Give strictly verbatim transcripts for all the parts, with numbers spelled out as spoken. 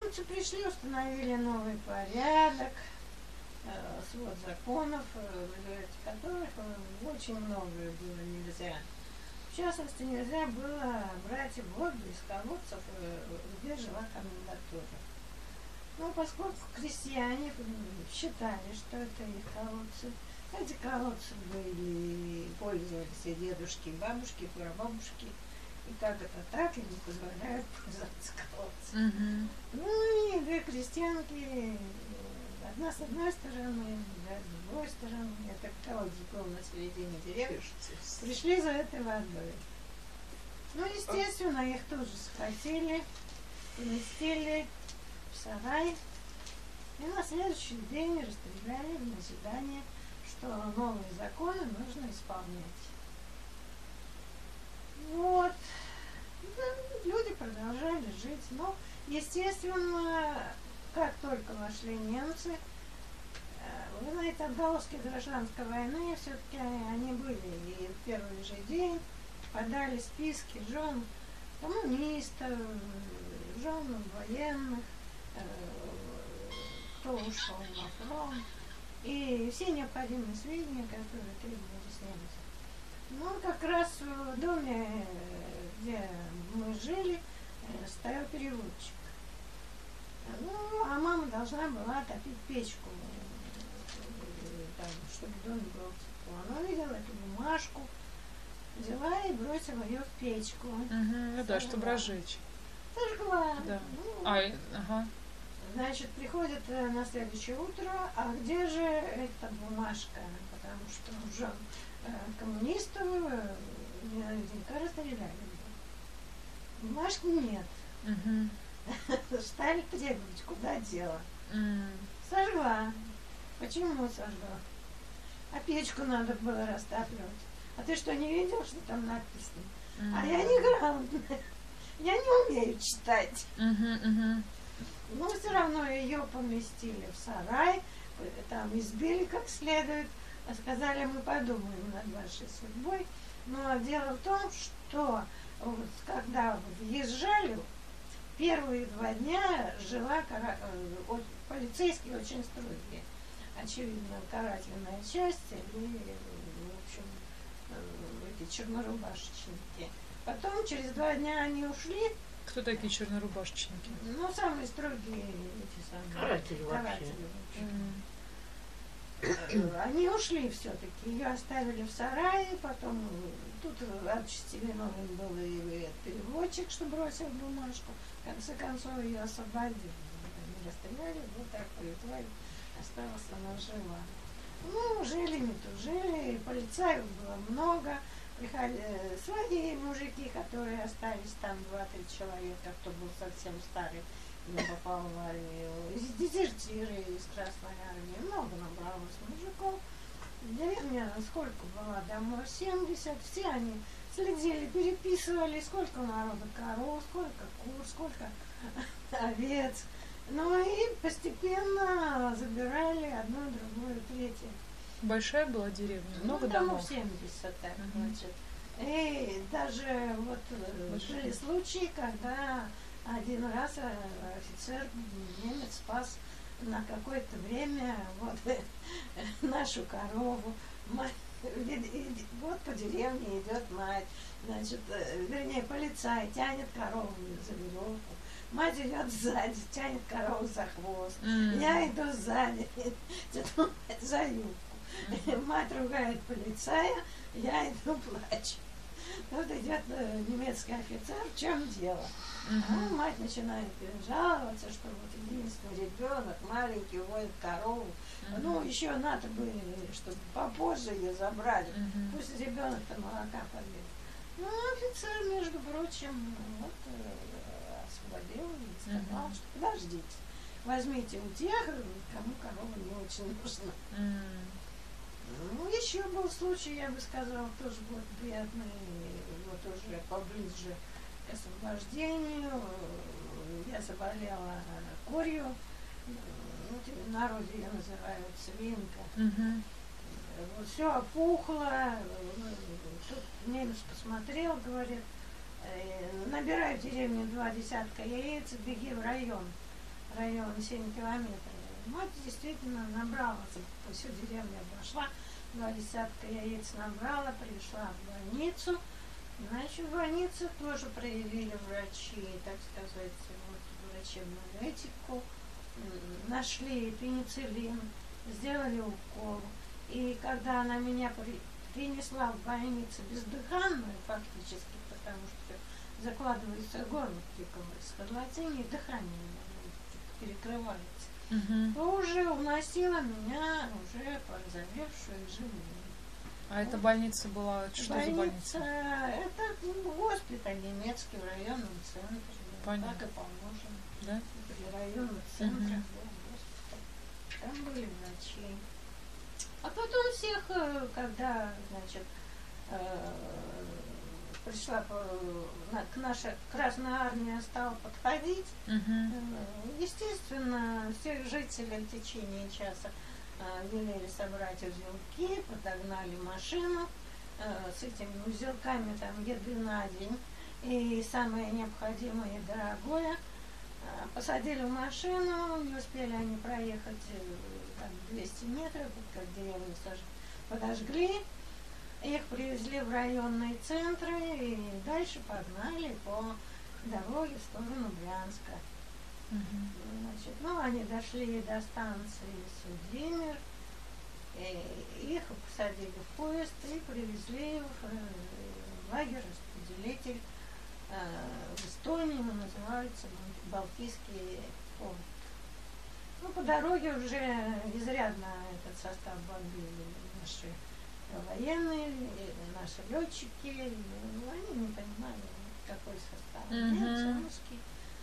Габбурцы пришли, установили новый порядок, э, свод законов, э, в результате которых э, очень многое было нельзя. В частности, нельзя было брать воду из колодцев, э, где жила комендатура. Ну, поскольку крестьяне считали, что это их колодцы, эти колодцы были, пользовались и дедушки, и бабушки, и прабабушки, и как это так, им не позволяют пользоваться колодцем. Угу. Ну и две крестьянки, одна с одной стороны, другая с другой стороны, это колодец был на середине деревни, пришли за этой водой. Ну, естественно, их тоже схватили, поместили в сарай, и на следующий день расстреляли в назидание, что новые законы нужно исполнять. Вот. Люди продолжали жить, но, естественно, как только вошли немцы, вы знаете, отголоски гражданской войны, все-таки они были, и в первый же день подали списки жен коммунистов, жен военных, кто ушел на фронт, и все необходимые сведения, которые требовались немцам. Ну, как раз в доме, где мы жили, стоял переводчик. Ну, а мама должна была топить печку, там, чтобы в доме было тепло. Она увидела эту бумажку, взяла и бросила ее в печку. Угу, да, чтобы разжечь. Сожгла. Да. Ну, а, ага. Значит, приходит на следующее утро, а где же эта бумажка? Потому что уже коммунистов наверняка расстреляли. Бумажки нет. Угу. Стали требовать, куда дело. Mm. Сожгла. Почему сожгла? А печку надо было растапливать. А ты что, не видел, что там написано? Mm. А я не грамотная. Я не умею читать. Uh-huh, uh-huh. Но все равно ее поместили в сарай, там избили как следует, сказали, мы подумаем над вашей судьбой. Но дело в том, что вот, когда въезжали, первые два дня жила кара... полицейские очень строгие, очевидно, карательная часть или, в общем, эти чернорубашечники. Потом через два дня они ушли. Кто такие чернорубашечники? Ну, самые строгие эти самые. Каратели вообще. Каратели, mm. Они ушли все-таки, ее оставили в сарае, потом тут отчасти виновен был и переводчик, что бросил бумажку. В конце концов ее освободили. Они расстреляли, вот так тварь осталась, она жила. Ну, жили, не тужили, полицаев было много. Приходили свои мужики, которые остались там, два-три человека, кто был совсем старый, не попал в армию. Дезертиры из Красной армии, много набралось мужиков. Деревня сколько была домой? семьдесят. Все они следили, переписывали, сколько народу коров, сколько кур, сколько овец. Ну и постепенно забирали одно, другое, третье. Большая была деревня, много ну, домов? семьдесят, так, угу. Значит. И даже вот Большая. Были случаи, когда один раз офицер, немец, спас на какое-то время вот нашу корову. Мать, вот по деревне идет мать, значит, вернее, полицай тянет корову за веревку. Мать идет сзади, тянет корову за хвост. Mm. Я иду сзади, тяну мать за юбку. Uh-huh. Мать ругает полицая, я иду плачу. Тут идет немецкий офицер, в чем дело? Uh-huh. А мать начинает жаловаться, что вот единственный ребенок маленький водит корову. Uh-huh. Ну, еще надо бы, чтобы попозже ее забрали. Uh-huh. Пусть ребенок-то молока побил. Ну, офицер, между прочим, вот освободил и сказал, uh-huh. что подождите, возьмите у тех, кому корова не очень нужна. Uh-huh. Ну, еще был случай, я бы сказала, тоже благоприятный, вот уже поближе к освобождению. Я заболела корью, ну, в народе ее называют свинка. Uh-huh. Вот все опухло, тут немец посмотрел, говорит, набирай в деревне два десятка яиц, беги в район. район семь километров. Вот действительно набрала, всю деревню обошла, два десятка яиц набрала, пришла в больницу. Значит, в больнице тоже проявили врачи, так сказать, вот, врачебную этику, нашли пенициллин, сделали укол. И когда она меня при, принесла в больницу бездыханную фактически, потому что закладывается горло при скарлатине, и дыхание перекрывается, Мгм. то уже уносила меня уже порозовевшую и живую. А эта больница была, что за Больница, больница? это госпиталь немецкий в районном центре. Понятно. Так и положено. Да? При районном центре Мгм. был госпиталь. Там были врачи. А потом всех, э, когда, значит, э, пришла по- на- к наша Красная Армия стала подходить, Мгм. э, естественно, всех жителей в течение часа э, велели собрать узелки, подогнали машину э, с этими узелками там еды на день и самое необходимое и дорогое. Э, посадили в машину, не успели они проехать э, там, двести метров, как деревню подожгли. Их привезли в районные центры и дальше погнали по дороге в сторону Брянска. Мгм. Значит, ну, они дошли до станции Судимир, и их посадили в поезд и привезли в э, лагерь распределитель э, в Эстонии, он называется Балтийский фронт. Ну, по дороге уже изрядно этот состав бомбили наши военные, наши летчики, ну, они не понимали, какой состав. Мгм. Немцы, русские.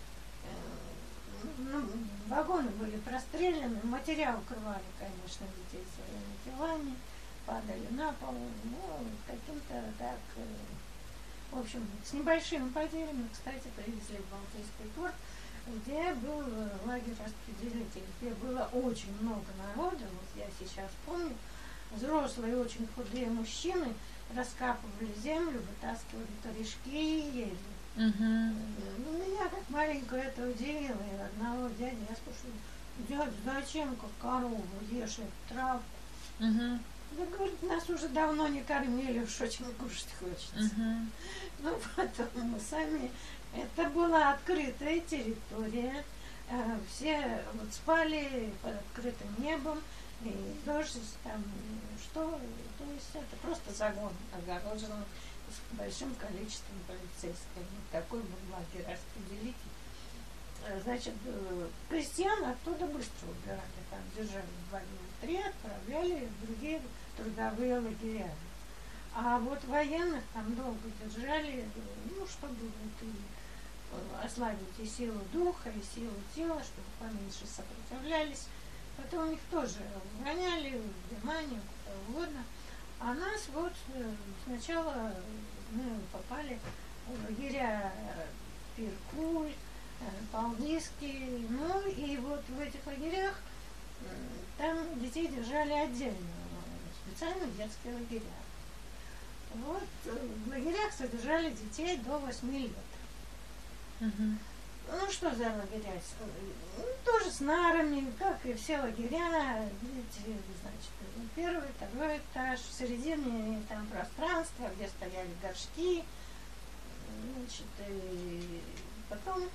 Ну, вагоны были простреляны, материал укрывали, конечно, детей своими телами, падали на пол, ну, каким-то так, э, в общем, с небольшими потерями, кстати, привезли в Балтийский порт, где был лагерь распределителей, где было очень много народа, вот я сейчас помню, взрослые очень худые мужчины раскапывали землю, вытаскивали корешки и ели. Мгм. Ну, меня как маленькую это удивило. И одного дяди я спрашиваю: дядя, зачем как корову ешь эту травку? Мгм. Да, говорит, нас уже давно не кормили, уж очень кушать хочется. Мгм. Ну, потом мы сами... Это была открытая территория. э, Все вот спали под открытым небом. И дождь там, что... То есть это просто загон огороженный с большим количеством полицейских. Вот такой был лагерь распределитель. Э, Значит, э, крестьян оттуда быстро убирали. Там держали два дня, три, отправляли в другие трудовые лагеря. А вот военных там долго держали, э, ну, чтобы вот и э, ослабить и силу духа, и силу тела, чтобы поменьше сопротивлялись. Потом их тоже гоняли в Германию, куда угодно. А нас вот э, сначала мы попали в лагеря э, Пиркуль, э, Палдиский, ну и вот в этих лагерях м, там детей держали отдельно, специальные детские лагеря. Вот э, в лагерях содержали детей до восьми лет. Мгм. Ну что за лагеря? Ну, тоже с нарами, как и все лагеря. Видите, значит, первый, второй этаж, в середине там пространство, где стояли горшки. Значит, и потом,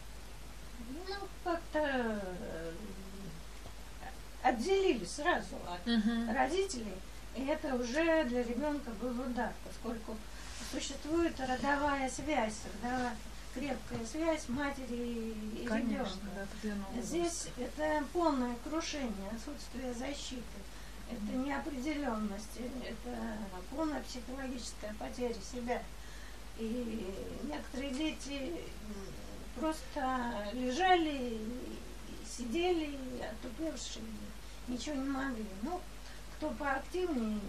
ну, как-то э, отделили сразу от Мгм. родителей. И это уже для ребенка был удар, поскольку существует родовая связь, когда крепкая связь матери и Конечно, ребенка. да, определенного Здесь это полное крушение, отсутствие защиты, это неопределенность, это полная психологическая потеря себя. И некоторые дети м, просто лежали, и сидели, отупевшие, ничего не могли. Ну, кто поактивнее,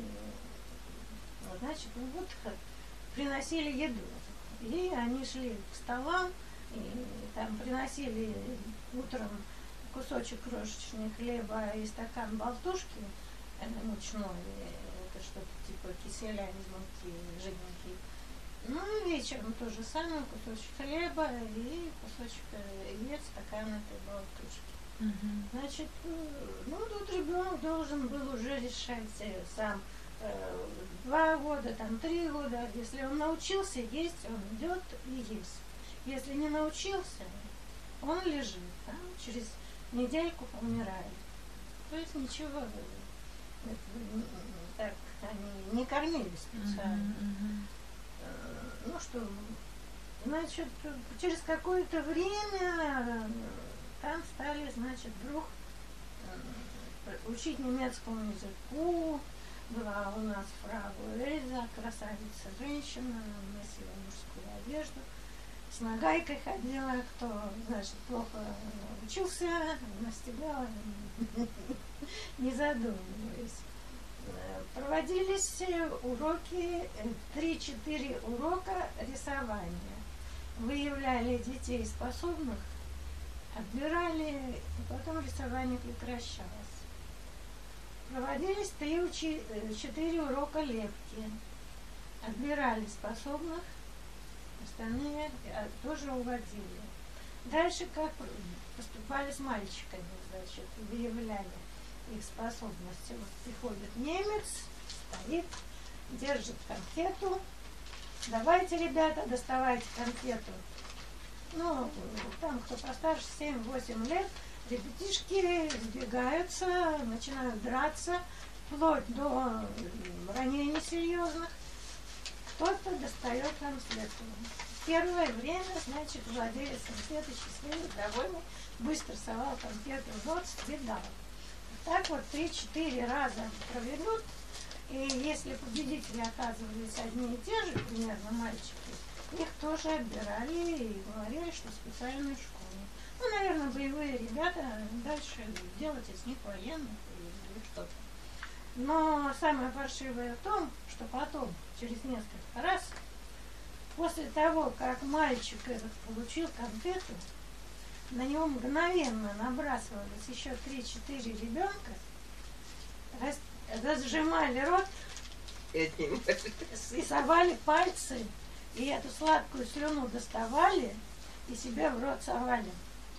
значит, ну, вот приносили еду. И они шли к столам, и там приносили утром кусочек крошечный хлеба и стакан болтушки э, мучной, это что-то типа киселя из муки жиденький. Ну, вечером то же самое, кусочек хлеба и кусочек э, яиц, стакан этой болтушки. Мгм. Значит, э, ну, тут ребенок должен был уже решать э, сам. Э, Два года, там, три года. Если он научился есть, он идет и ест. Если не научился, он лежит, там, через недельку помирает. То есть ничего, э, это, м, так они не кормили специально. Мгм, мгм. Э, Ну что, значит, через какое-то время э, там стали, значит, вдруг э, учить немецкому языку. Была у нас фрау Эльза, красавица женщина, носила мужскую одежду. С нагайкой ходила, кто, значит, плохо учился, настигала, не задумываясь. Э, Проводились уроки, три-четыре урока рисования. Выявляли детей способных, отбирали, и потом рисование прекращалось. Проводились три-четыре урока лепки. Отбирали способных, остальные а, тоже уводили. Дальше как поступали с мальчиками, значит, выявляли их способности. Вот приходит немец, стоит, держит конфету. Давайте, ребята, доставайте конфету. Ну, там, кто постарше, семь-восемь лет, ребятишки сбегаются, начинают драться, вплоть до ранений серьезных. Кто-то достает конфету. Первое время, значит, владелец конфеты счастливый, довольный, быстро совал конфету в рот, съедал. Так вот три-четыре раза проведут, и если победители оказывались одни и те же, примерно мальчики, их тоже отбирали и говорили, что в специальную школу. Ну, наверное, боевые ребята, дальше делать из них военных или что-то. Но самое паршивое в том, что потом, через несколько раз, после того, как мальчик этот получил конфету, на него мгновенно набрасывались еще три-четыре ребенка, раз, разжимали рот и совали пальцы, и эту сладкую слюну доставали и себе в рот совали.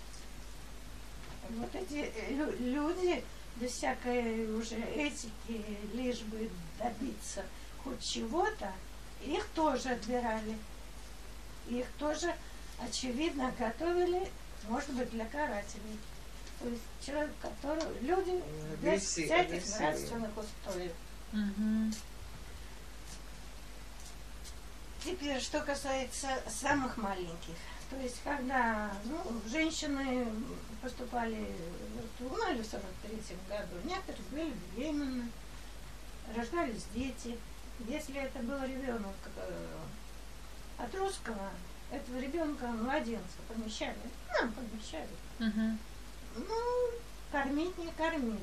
Вот эти лю- люди без всякой уже этики, лишь бы добиться хоть чего-то, их тоже отбирали. Их тоже, очевидно, готовили, может быть, для карателей. То есть человек, который... Люди без Агрессив- всяких агрессивные. нравственных устоев. Мгм. Теперь, что касается самых маленьких. То есть, когда ну, женщины поступали в ну, или в сорок третьем году, некоторые были беременны, рождались дети. Если это был ребенок э, от русского, этого ребенка, младенца, помещали, нам помещали. Мгм. Ну, кормить не кормили.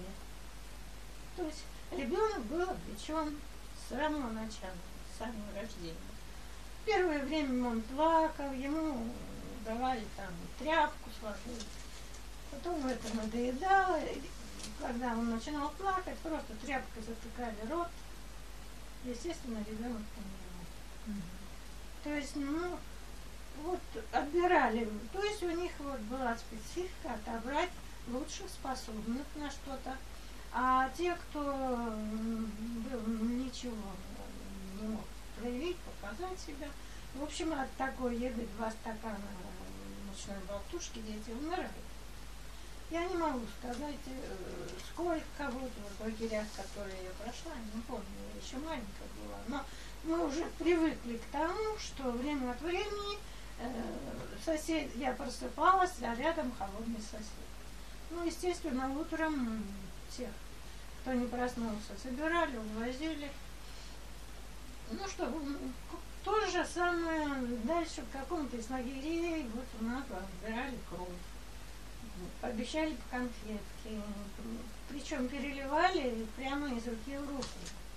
То есть ребенок был обречен с самого начала, с самого рождения. Первое время он плакал, ему давали там тряпку сложить. Потом это надоедало. И когда он начинал плакать, просто тряпкой затыкали рот. Естественно, ребенок помирал. Мгм. То есть, ну, вот отбирали. То есть у них вот была специфика отобрать лучших способных на что-то. А те, кто м, был ничего не мог проявить, показать себя. В общем, от такой еды два стакана мучной болтушки дети умирают. Я не могу сказать, э, сколько вот в лагерях, которые я прошла, не помню, я еще маленькая была, но мы уже привыкли к тому, что время от времени э, сосед, я просыпалась, а рядом холодный сосед. Ну, естественно, утром всех, кто не проснулся, собирали, увозили. Ну что, м, то же самое дальше в каком-то из лагерей, вот у нас отбирали кровь. Пообещали по конфетке. Причем переливали прямо из руки в руку.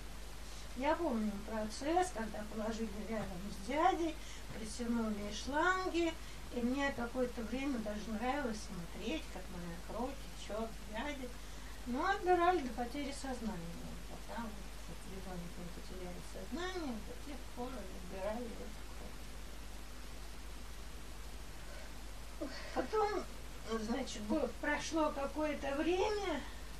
Я помню процесс, когда положили рядом с дядей, притянули шланги, и мне какое-то время даже нравилось смотреть, как моя кровь течет в дяде. Но отбирали до потери сознания. Пока вот ребенок не потеряет сознание, до тех пор отбирали эту Потом, значит, было- прошло какое-то время,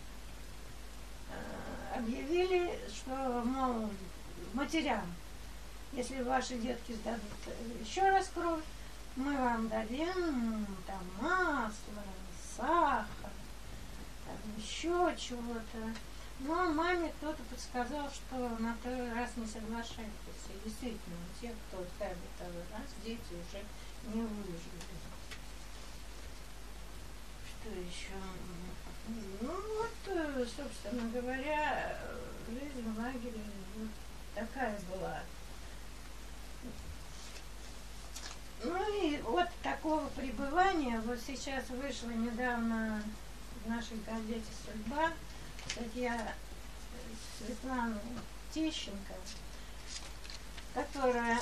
э, объявили, что, мол, матерям, если ваши детки сдадут еще раз кровь, мы вам дадим там масло, сахар, там еще чего-то. Но маме кто-то подсказал, что на второй раз не соглашайтесь. И действительно, те, кто сдали второй раз, дети уже не выжили. Что еще? Ну вот, собственно говоря, жизнь в лагере вот такая была. Ну и вот такого пребывания, вот сейчас вышла недавно в нашей газете «Судьба» статья Светланы Тищенко, которая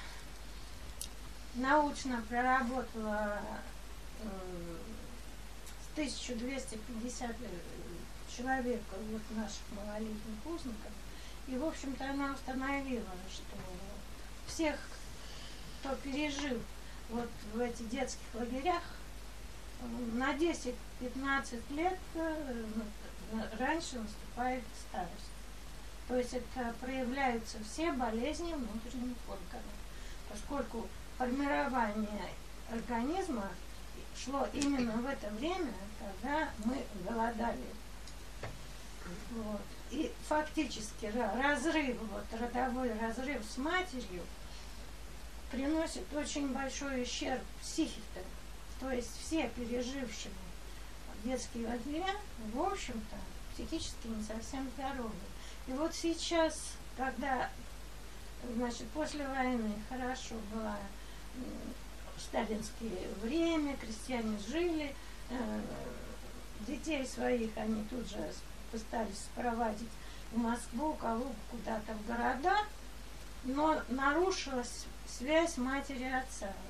научно проработала э, с тысяча двести пятьдесят человек вот наших малолетних узников. И, в общем-то, она установила, что всех, кто пережил вот в этих детских лагерях, на десять-пятнадцать лет раньше наступает старость. То есть это проявляются все болезни внутренних органов, поскольку формирование организма шло именно в это время, когда мы голодали. Вот. И фактически разрыв, вот, родовой разрыв с матерью приносит очень большой ущерб психике. То есть все пережившие детские лагеря, в общем-то, психически не совсем здоровы. И вот сейчас, когда, значит, после войны хорошо было в сталинское время, крестьяне жили, э, детей своих они тут же пытались спровадить в Москву, Калугу, куда-то в города, но нарушилась связь матери и отца.